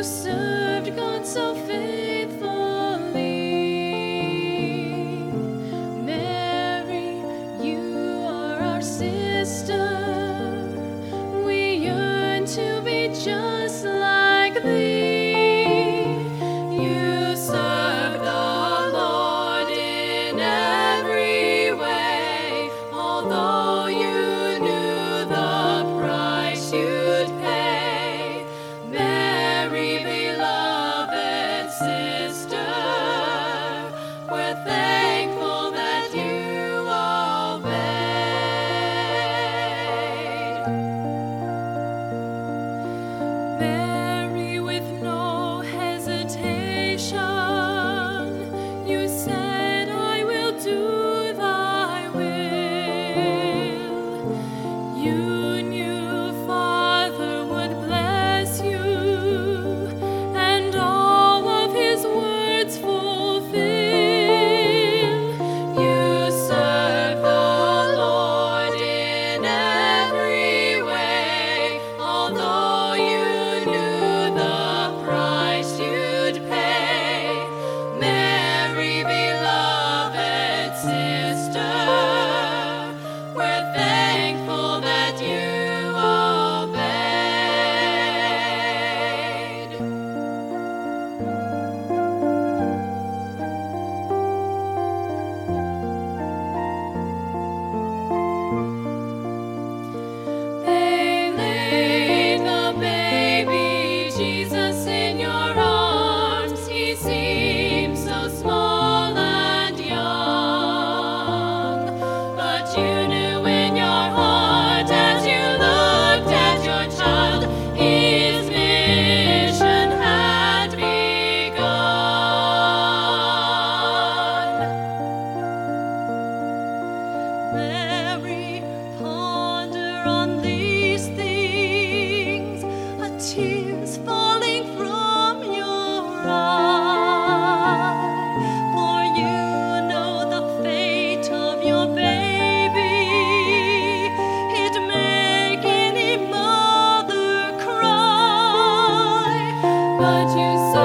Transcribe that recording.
served God so faithfully. Mary, you are our sister. We yearn to be just like thee. You serve the Lord in every way, although you knew the price you'd pay. Mary, beloved sister, we're thankful that you obeyed. Mary, with no hesitation, you said, I will do thy will. You knew Father would bless you, and all of his words fulfill. You serve the Lord in every way, although you knew the price you'd pay. Mary, beloved sister, we're thankful that you obeyed. They laid the baby Jesus in your arms. He seemed so small and young, but you knew in your heart as you looked at your child, his mission had begun. Mary, ponder on these things, a tear's falling from your eye, for you know the fate of your baby. It'd make any mother cry, but you